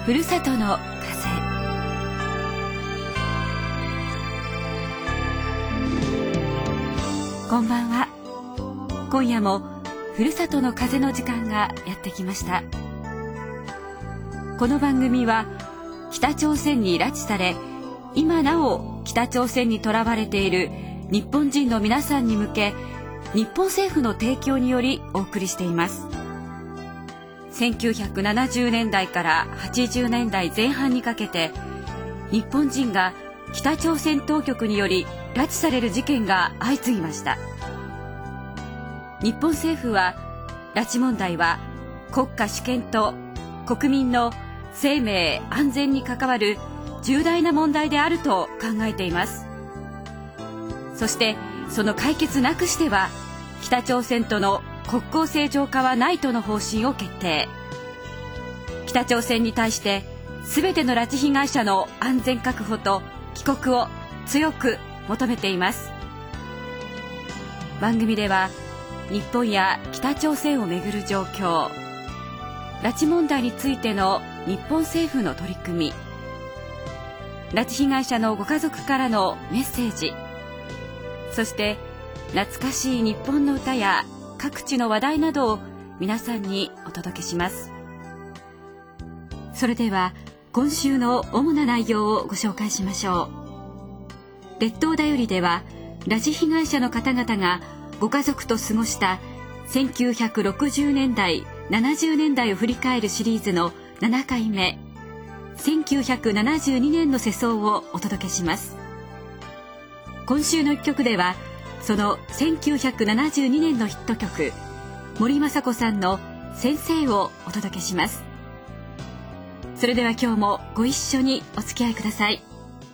ふるさとの風。こんばんは。今夜もふるさとの風の時間がやってきました。この番組は北朝鮮に拉致され、今なお北朝鮮にとらわれている日本人の皆さんに向け、日本政府の提供によりお送りしています。1970年代から80年代前半にかけて、日本人が北朝鮮当局により拉致される事件が相次ぎました。日本政府は、拉致問題は国家主権と国民の生命安全に関わる重大な問題であると考えています。そしてその解決なくしては、北朝鮮との国交正常化はないとの方針を決定。北朝鮮に対して全ての拉致被害者の安全確保と帰国を強く求めています。番組では日本や北朝鮮をめぐる状況、拉致問題についての日本政府の取り組み、拉致被害者のご家族からのメッセージ、そして懐かしい日本の歌や各地の話題などを皆さんにお届けします。それでは今週の主な内容をご紹介しましょう。列島だよりでは、拉致被害者の方々がご家族と過ごした1960年代70年代を振り返るシリーズの7回目、1972年の世相をお届けします。今週の一曲では、その1972年のヒット曲、森昌子さんの先生をお届けします。それでは今日もご一緒にお付き合いください。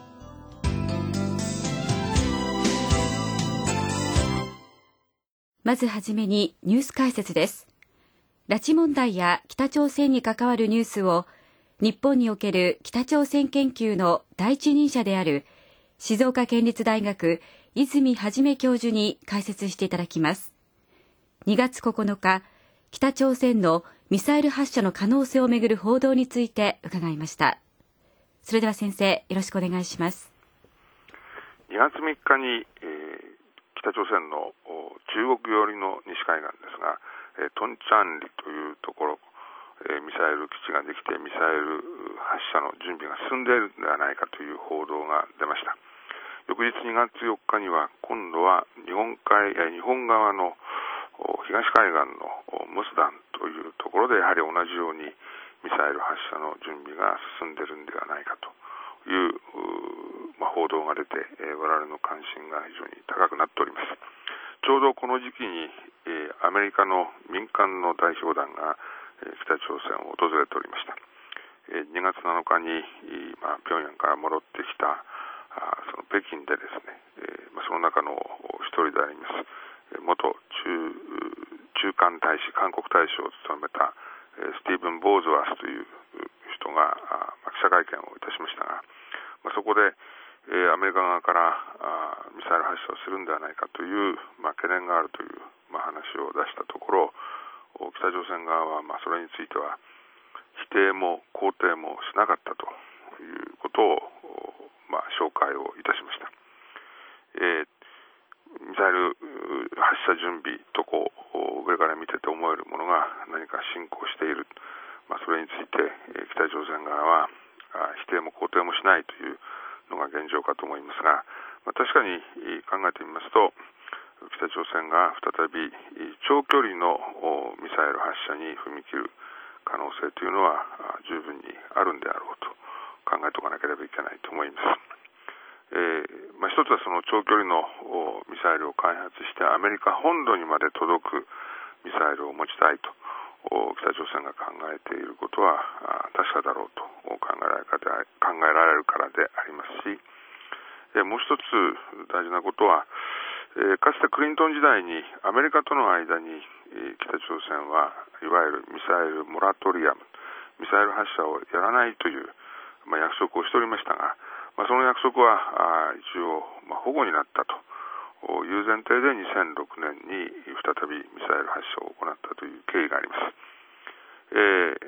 まずはじめにニュース解説です。拉致問題や北朝鮮に関わるニュースを、日本における北朝鮮研究の第一人者である静岡県立大学泉元教授に解説していただきます。2月9日、北朝鮮のミサイル発射の可能性をめぐる報道について伺いました。それでは先生、よろしくお願いします。 2月3日に、北朝鮮の中国寄りの西海岸ですが、トンチャンリというところ、ミサイル基地ができてミサイル発射の準備が進んでいるのではないかという報道が出ました。翌日2月4日には、今度は日本側の東海岸のムスダンというところで、やはり同じようにミサイル発射の準備が進んでいるのではないかという報道が出て、我々の関心が非常に高くなっております。ちょうどこの時期に、アメリカの民間の代表団が、北朝鮮を訪れておりました。2月7日に、平壌から戻ってきたその北京でですね、その中の一人であります元駐韓大使、韓国大使を務めたスティーブン・ボーズワースという人が記者会見をいたしましたが、そこでアメリカ側からミサイル発射をするんではないかという懸念があるという話を出したところ、北朝鮮側はそれについては否定も肯定もしなかったということを紹介をいたしました。ミサイル発射準備と上から見てて思えるものが何か進行している、それについて北朝鮮側は否定も肯定もしないというのが現状かと思いますが、確かに考えてみますと、北朝鮮が再び長距離のミサイル発射に踏み切る可能性というのは十分にあるんであろうと考えておかなければいけないと思います。一つはその長距離のミサイルを開発してアメリカ本土にまで届くミサイルを持ちたいと北朝鮮が考えていることは確かだろうと考えられるからでありますし、もう一つ大事なことは、かつてクリントン時代にアメリカとの間に北朝鮮はいわゆるミサイルモラトリアム、ミサイル発射をやらないという約束をしておりましたが、その約束は一応保護になったという前提で2006年に再びミサイル発射を行ったという経緯があります。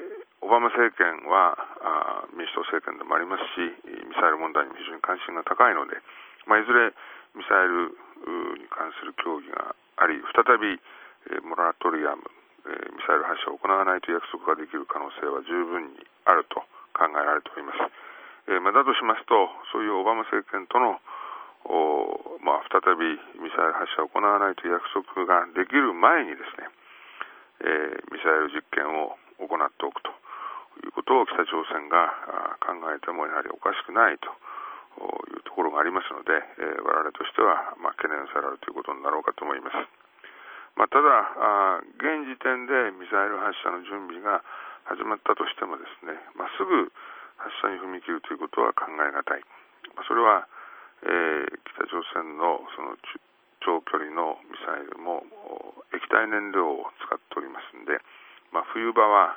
オバマ政権は民主党政権でもありますし、ミサイル問題にも非常に関心が高いので、いずれミサイルに関する協議があり、再びモラトリアム、ミサイル発射を行わないという約束ができる可能性は十分にあると考えられております。だとしますと、そういうオバマ政権との再びミサイル発射を行わないという約束ができる前にですね、ミサイル実験を行っておくということを北朝鮮が考えてもやはりおかしくないというところがありますので、我々としては懸念されるということになろうかと思います。ただ現時点でミサイル発射の準備が始まったとしてもですね、すぐ発射に踏み切るということは考えがたい。それは、北朝鮮のその長距離のミサイルも液体燃料を使っておりますので、冬場は、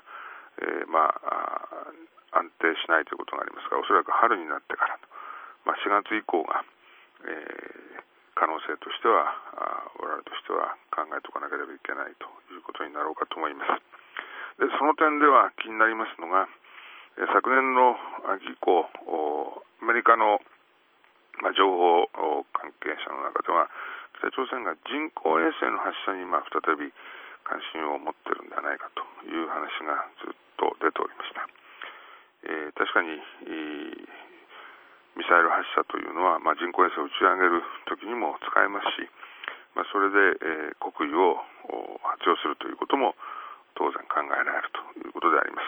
安定しないということがありますが、おそらく春になってから、4月以降が、可能性としては我々としては考えておかなければいけないということになろうかと思います。で、その点では気になりますのが、昨年の秋以降、アメリカの情報関係者の中では、北朝鮮が人工衛星の発射に再び関心を持っているんではないかという話がずっと出ておりました。確かにミサイル発射というのは、人工衛星を打ち上げるときにも使えますし、それで、国威を発揚するということも当然考えられるということであります。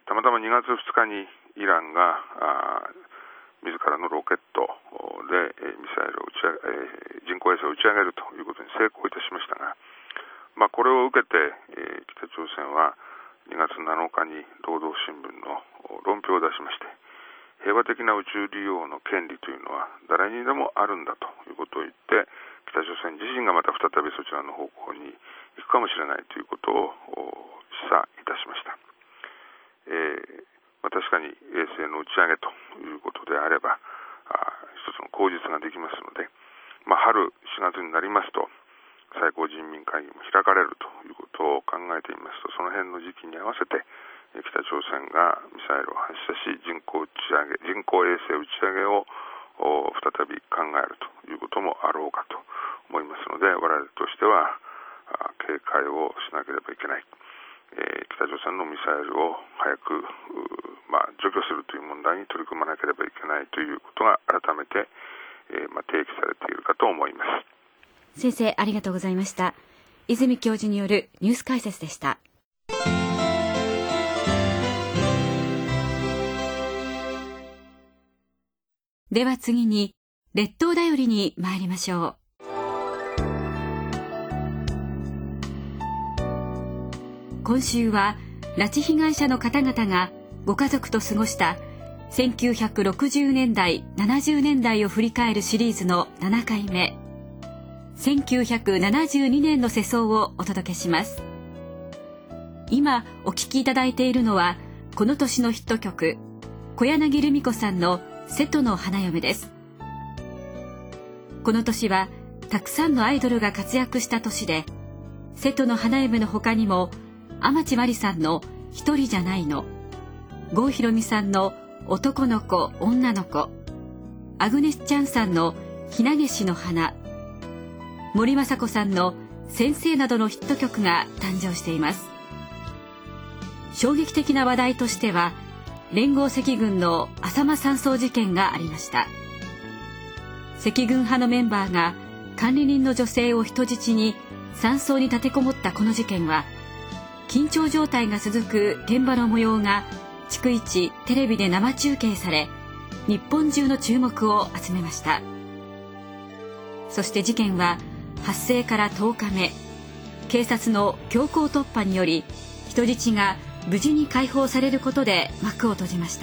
たまたま2月2日にイランが自らのロケットでミサイルを人工衛星を打ち上げるということに成功いたしましたが、これを受けて、北朝鮮は2月7日に労働新聞の論評を出しまして、平和的な宇宙利用の権利というのは誰にでもあるんだということを言って、北朝鮮自身がまた再びそちらの方向に行くかもしれないということを示唆いたしました。確かに衛星の打ち上げということであれば一つの口実ができますので、春4月になりますと最高人民会議も開かれるということを考えていますと、その辺の時期に合わせて北朝鮮がミサイルを発射し人工衛星打ち上げを再び考えるということもあろうかと思いますので、我々としては警戒をしなければいけない。北朝鮮のミサイルを早く除去するという問題に取り組まなければいけないということが改めて、提起されているかと思います。 先生、ありがとうございました。泉教授によるニュース解説でした。では次に列島だよりに参りましょう。今週は拉致被害者の方々がご家族と過ごした1960年代70年代を振り返るシリーズの7回目、1972年の世相をお届けします。今お聴きいただいているのはこの年のヒット曲、小柳ルミ子さんの瀬戸の花嫁です。この年はたくさんのアイドルが活躍した年で、瀬戸の花嫁の他にも天地真理さんの一人じゃないの、郷ひろみさんの男の子女の子、アグネス・チャンさんのひなげしの花、森昌子さんの先生などのヒット曲が誕生しています。衝撃的な話題としては連合赤軍の浅間山荘事件がありました。赤軍派のメンバーが管理人の女性を人質に山荘に立てこもったこの事件は、緊張状態が続く現場の模様が逐一テレビで生中継され、日本中の注目を集めました。そして事件は発生から10日目、警察の強行突破により人質が無事に解放されることで幕を閉じました。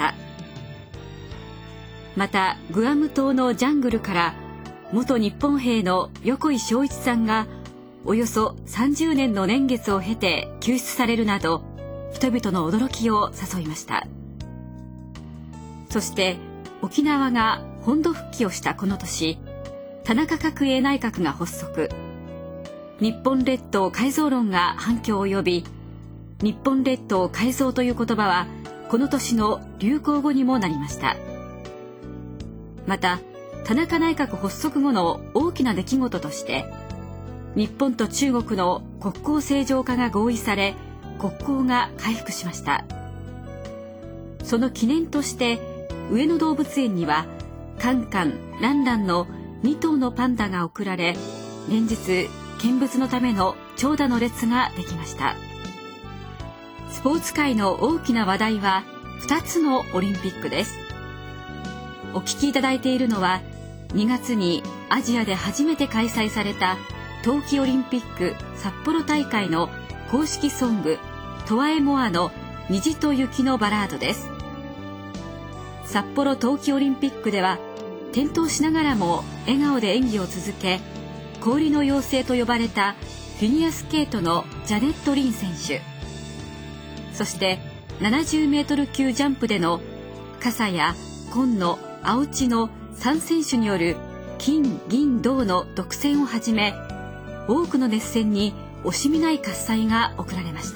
またグアム島のジャングルから元日本兵の横井庄一さんがおよそ30年の年月を経て救出されるなど、人々の驚きを誘いました。そして沖縄が本土復帰をしたこの年、田中角栄内閣が発足。日本列島改造論が反響を呼び、 日本列島改造という言葉はこの年の流行語にもなりました。また田中内閣発足後の大きな出来事として日本と中国の国交正常化が合意され国交が回復しました。その記念として上野動物園にはカンカン、ランランの2頭のパンダが贈られ、連日見物のための長蛇の列ができました。スポーツ界の大きな話題は2つのオリンピックです。お聞きいただいているのは2月にアジアで初めて開催された冬季オリンピック札幌大会の公式ソングトワエモアの虹と雪のバラードです。札幌冬季オリンピックでは転倒しながらも笑顔で演技を続け、氷の妖精と呼ばれたフィギュアスケートのジャネット・リン選手、そして70メートル級ジャンプでの笠谷、今野、青地の3選手による金、銀、銅の独占をはじめ、多くの熱戦に惜しみない喝采が送られました。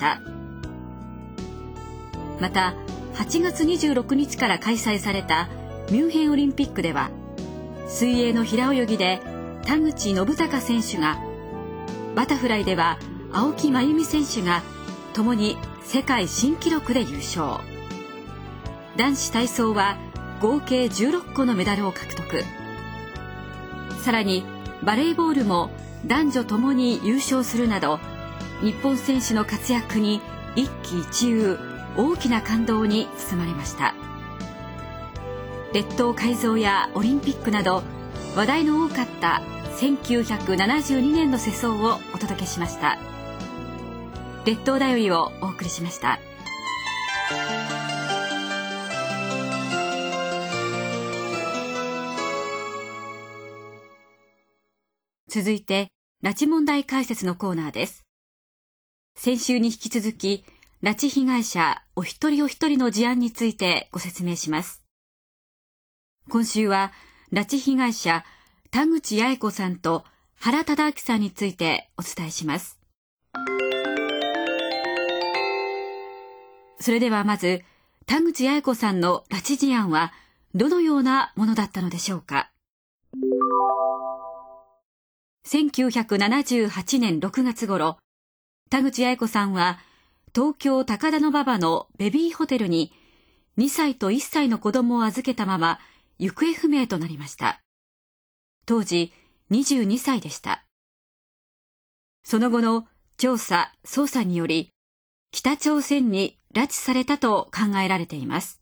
また8月26日から開催されたミュンヘンオリンピックでは、水泳の平泳ぎで田口信孝選手が、バタフライでは青木真由美選手がともに世界新記録で優勝。男子体操は合計16個のメダルを獲得。さらにバレーボールも男女ともに優勝するなど、日本選手の活躍に一喜一憂、大きな感動に包まれました。列島改造やオリンピックなど話題の多かった1972年の世相をお届けしました。列島だよりをお送りしました。続いて拉致問題解説のコーナーです。先週に引き続き拉致被害者お一人お一人の事案についてご説明します。今週は拉致被害者田口八重子さんと原敕晁さんについてお伝えします。それではまず田口八重子さんの拉致事案はどのようなものだったのでしょうか。1978年6月頃、田口八重子さんは東京高田馬場のベビーホテルに2歳と1歳の子供を預けたまま行方不明となりました。当時22歳でした。その後の調査・捜査により北朝鮮に拉致されたと考えられています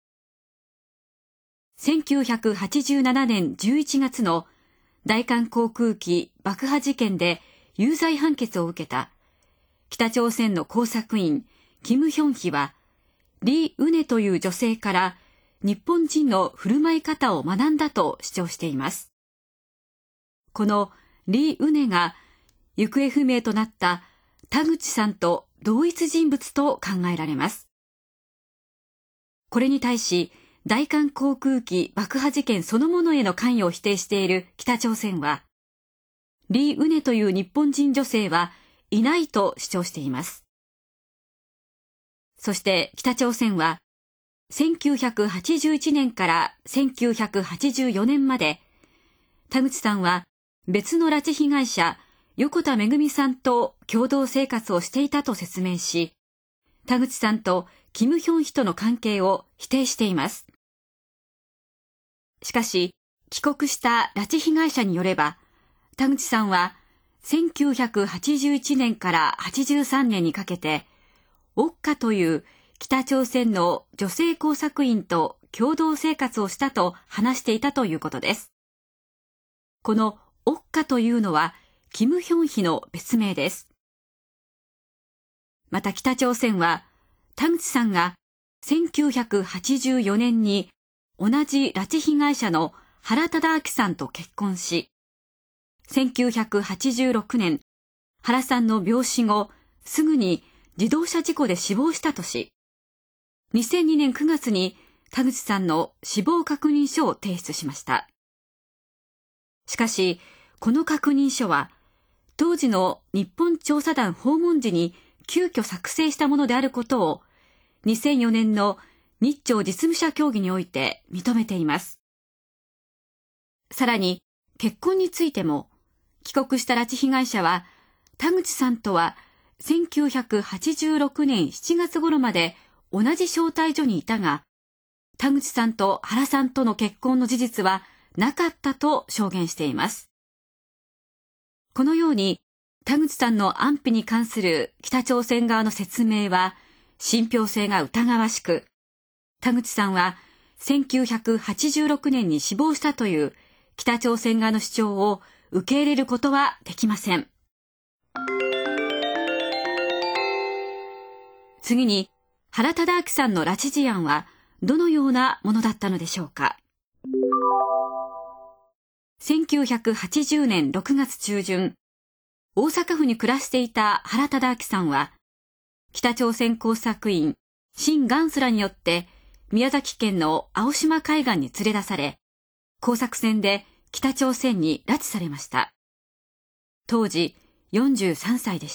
。1987年11月の大韓航空機爆破事件で有罪判決を受けた北朝鮮の工作員キム・ヒョンヒはリ・ウネという女性から日本人の振る舞い方を学んだと主張しています。このリ・ウネが行方不明となった田口さんと同一人物と考えられます。これに対し大韓航空機爆破事件そのものへの関与を否定している北朝鮮は、リ・ウネという日本人女性はいないと主張しています。そして北朝鮮は1981年から1984年まで田口さんは別の拉致被害者横田めぐみさんと共同生活をしていたと説明し、田口さんとキム・ヒョンヒとの関係を否定しています。しかし帰国した拉致被害者によれば、田口さんは1981年から83年にかけてオッカという北朝鮮の女性工作員と共同生活をしたと話していたということです。このオッカというのはキム・ヒョンヒの別名です。また北朝鮮は田口さんが1984年に同じ拉致被害者の原敕晁さんと結婚し、1986年、原さんの病死後、すぐに自動車事故で死亡したとし、2002年9月に田口さんの死亡確認書を提出しました。しかし、この確認書は、当時の日本調査団訪問時に急遽作成したものであることを2004年の日朝実務者協議において認めています。さらに結婚についても、帰国した拉致被害者は田口さんとは1986年7月頃まで同じ招待所にいたが、田口さんと原さんとの結婚の事実はなかったと証言しています。このように田口さんの安否に関する北朝鮮側の説明は信憑性が疑わしく、田口さんは1986年に死亡したという北朝鮮側の主張を受け入れることはできません。次に、原敕晁さんの拉致事案はどのようなものだったのでしょうか。1980年6月中旬、大阪府に暮らしていた原敕晁さんは、北朝鮮工作員辛元スらによって宮崎県の青島海岸に連れ出され、工作船で北朝鮮に拉致されました。当時43歳でした。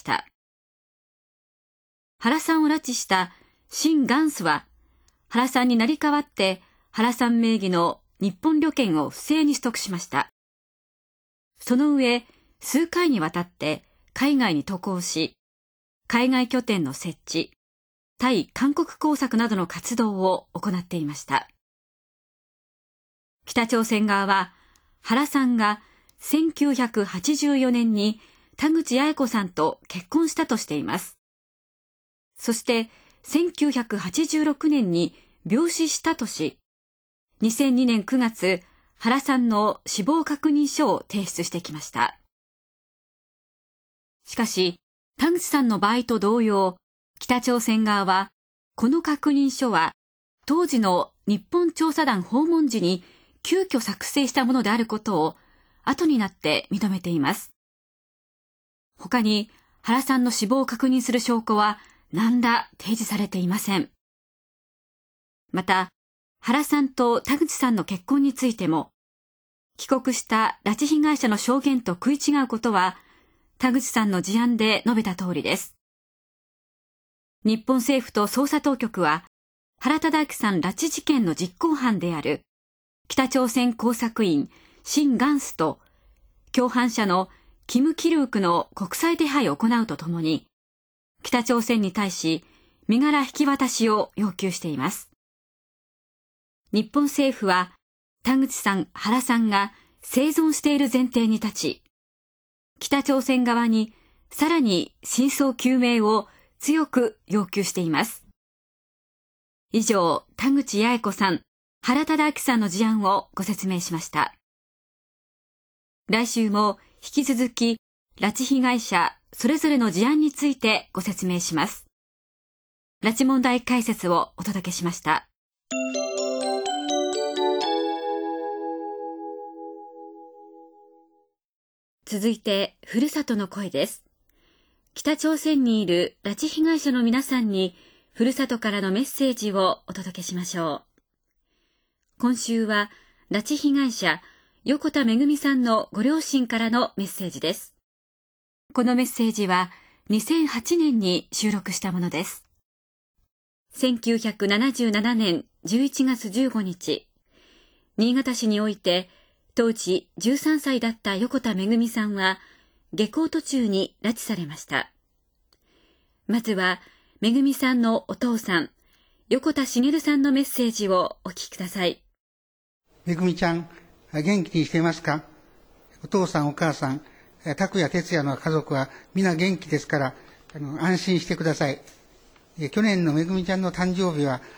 原さんを拉致した辛元スは、原さんに成り代わって原さん名義の日本旅券を不正に取得しました。その上、数回にわたって海外に渡航し、海外拠点の設置、対韓国工作などの活動を行っていました。北朝鮮側は、原さんが1984年に田口八重子さんと結婚したとしています。そして1986年に病死したとし、2002年9月、原さんの死亡確認書を提出してきました。しかし、田口さんの場合と同様、北朝鮮側は、この確認書は、当時の日本調査団訪問時に急遽作成したものであることを、後になって認めています。他に、原さんの死亡を確認する証拠は、何ら提示されていません。また、原さんと田口さんの結婚についても、帰国した拉致被害者の証言と食い違うことは、田口さんの事案で述べた通りです。日本政府と捜査当局は、原敕晁さん拉致事件の実行犯である、北朝鮮工作員辛元スと、共犯者のキム・キルウクの国際手配を行うとともに、北朝鮮に対し身柄引き渡しを要求しています。日本政府は田口さん、原さんが生存している前提に立ち、北朝鮮側にさらに真相究明を強く要求しています。以上、田口八重子さん、原敕晁さんの事案をご説明しました。来週も引き続き拉致被害者それぞれの事案についてご説明します。拉致問題解説をお届けしました。続いて、ふるさとの声です。北朝鮮にいる拉致被害者の皆さんに、ふるさとからのメッセージをお届けしましょう。今週は、拉致被害者、横田めぐみさんのご両親からのメッセージです。このメッセージは、2008年に収録したものです。1977年11月15日、新潟市において、当時13歳だった横田めぐみさんは、下校途中に拉致されました。まずは、めぐみさんのお父さん、横田茂さんのメッセージをお聞きください。 めぐみちゃん、元気にしていますか？お父さん、お母さん、拓也、哲也の家族は皆元気ですから、安心してください。去年のめぐみちゃんの誕生日は、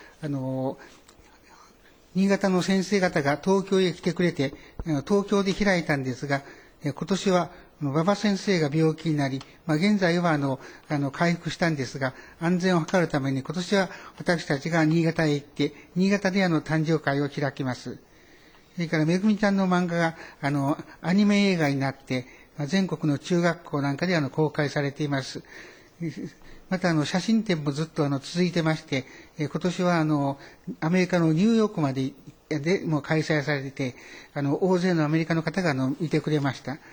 新潟の先生方が東京へ来てくれて、東京で開いたんですが、今年は馬場先生が病気になり、現在は回復したんですが、安全を図るために今年は私たちが新潟へ行って、新潟で誕生会を開きます。それからめぐみちゃんの漫画がアニメ映画になって、全国の中学校なんかで公開されています。また写真展もずっと続いてまして、今年はアメリカのニューヨークまでも開催されていて、大勢のアメリカの方が見てくれました。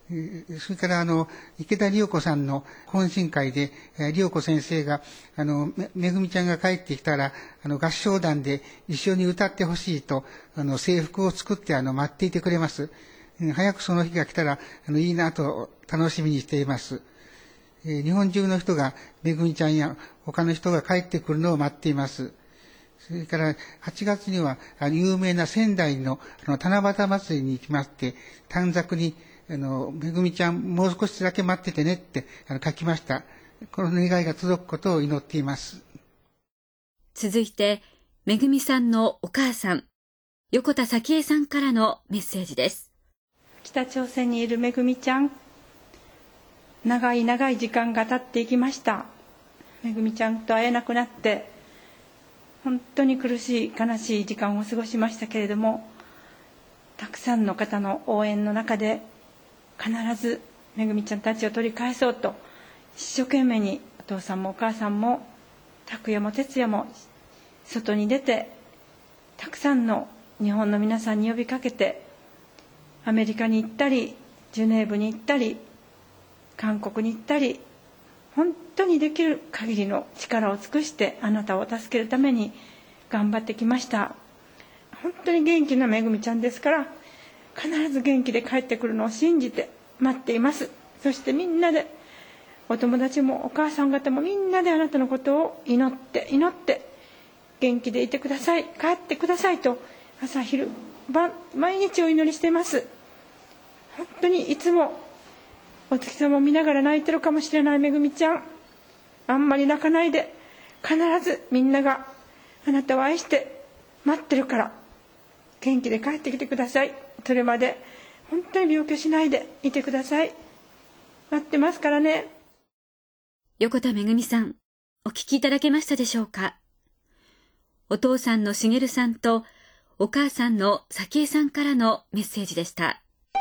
それから池田理代子さんの懇親会で、理代子先生が、めぐみちゃんが帰ってきたら、合唱団で一緒に歌ってほしいと、制服を作って待っていてくれます。早くその日が来たら、いいなと楽しみにしています。日本中の人が、めぐみちゃんや他の人が帰ってくるのを待っています。それから8月には有名な仙台の七夕祭りに行きまして、短冊にめぐみちゃんもう少しだけ待っててねって書きました。この願いが届くことを祈っています。 続いて、めぐみさんのお母さん、横田早紀江さんからのメッセージです。 北朝鮮にいるめぐみちゃん、長い長い時間が経っていきました。めぐみちゃんと会えなくなって本当に苦しい悲しい時間を過ごしましたけれども、たくさんの方の応援の中で必ずめぐみちゃんたちを取り返そうと一生懸命にお父さんもお母さんも拓也も哲也も外に出て、たくさんの日本の皆さんに呼びかけて、アメリカに行ったりジュネーブに行ったり韓国に行ったり、本当にできる限りの力を尽くしてあなたを助けるために頑張ってきました。本当に元気なめぐみちゃんですから、必ず元気で帰ってくるのを信じて待っています。そしてみんなで、お友達もお母さん方もみんなであなたのことを祈って元気でいてください、帰ってくださいと朝昼晩毎日お祈りしています。本当にいつもお月様を見ながら泣いてるかもしれないめぐみちゃん、あんまり泣かないで、必ずみんながあなたを愛して待ってるから元気で帰ってきてください。それまで本当に病気しないでいてください。待ってますからね。 横田めぐみさん、お聞きいただけましたでしょうか。お父さんのしげるさんとお母さんの早紀江さんからのメッセージでした。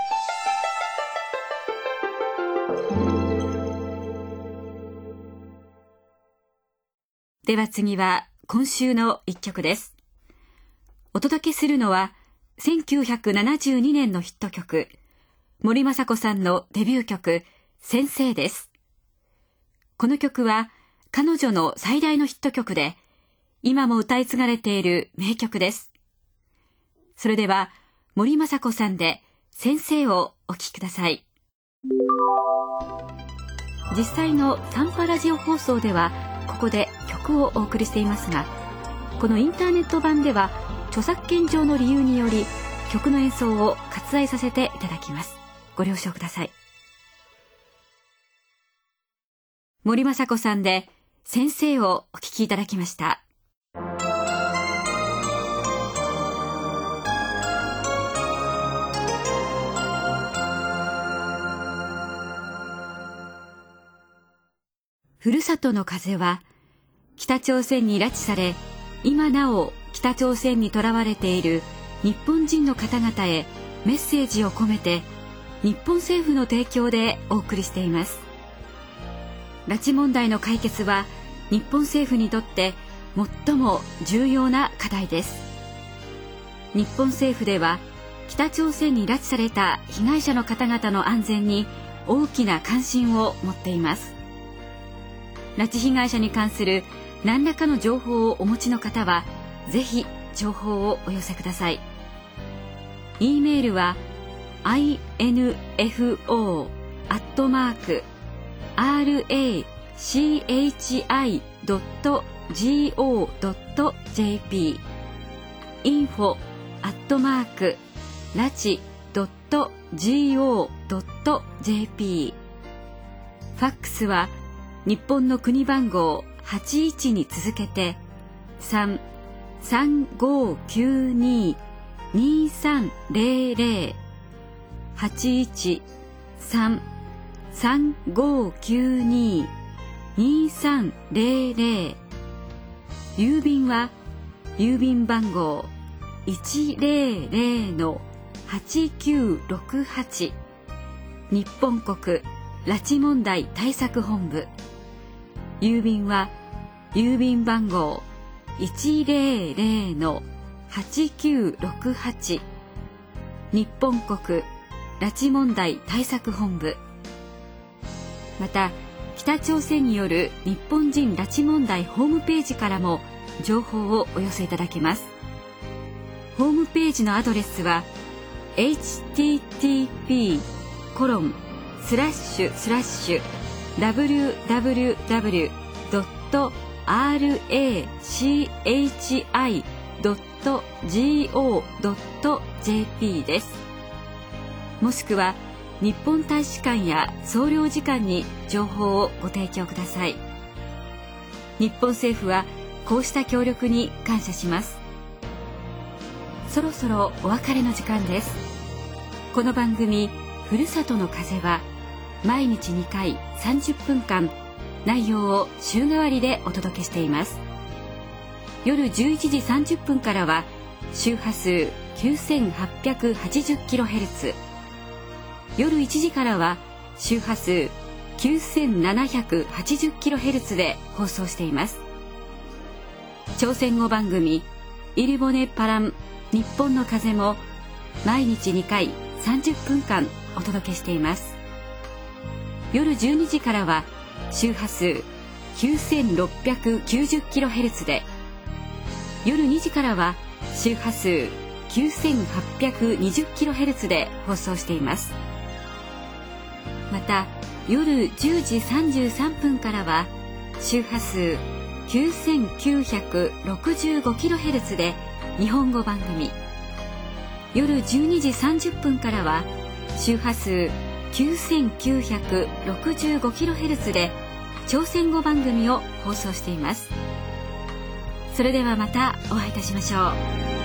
では次は今週の一曲です。お届けするのは1972年のヒット曲、森昌子さんのデビュー曲、先生です。この曲は彼女の最大のヒット曲で、今も歌い継がれている名曲です。それでは森昌子さんで先生をお聴きください。実際のサンパラジオ放送ではここで曲をお送りしていますが、このインターネット版では著作権上の理由により曲の演奏を割愛させていただきます。ご了承ください。森昌子さんで先生をお聴きいただきました。ふるさとの風は北朝鮮に拉致され、今なお北朝鮮に囚われている日本人の方々へメッセージを込めて、日本政府の提供でお送りしています。拉致問題の解決は日本政府にとって最も重要な課題です。日本政府では北朝鮮に拉致された被害者の方々の安全に大きな関心を持っています。拉致被害者に関する何らかの情報をお持ちの方は、ぜひ情報をお寄せください。e メールは info@rachi.go.jp info@rachi.go.jp ファックスは日本の国番号81に続けて 3-3592-2300 81-3-3592-2300 郵便は郵便番号 100-8968 日本国拉致問題対策本部。郵便は郵便番号 100-8968 日本国拉致問題対策本部、また北朝鮮による日本人拉致問題ホームページからも情報をお寄せいただけます。ホームページのアドレスは http://www.rachi.go.jp です。もしくは日本大使館や総領事館に情報をご提供ください。日本政府はこうした協力に感謝します。そろそろお別れの時間です。この番組ふるさとの風は毎日2回30分間内容を週替わりでお届けしています。夜11時30分からは周波数 9880kHz、夜1時からは周波数 9780kHz で放送しています。朝鮮語番組イルボネパラン日本の風も毎日2回30分間お届けしています。夜12時からは周波数 9690kHz で、夜2時からは周波数 9820kHz で放送しています。また夜10時33分からは周波数 9965kHz で日本語番組、夜12時30分からは周波数 9965kHz で朝鮮語番組を放送しています。それではまたお会いいたしましょう。